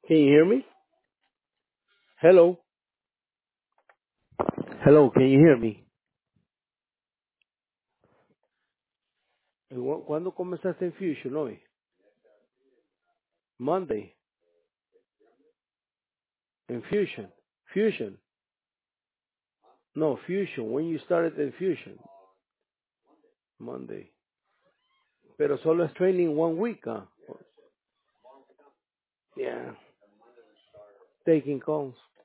Can you hear me? Hello. Hello, can you hear me? ¿Cuándo comenzaste en Fusion hoy? Monday. En Fusion. Fusion. No, Fusion. When you started in Fusion. Monday. Pero solo es training 1 week, Yeah. Taking calls.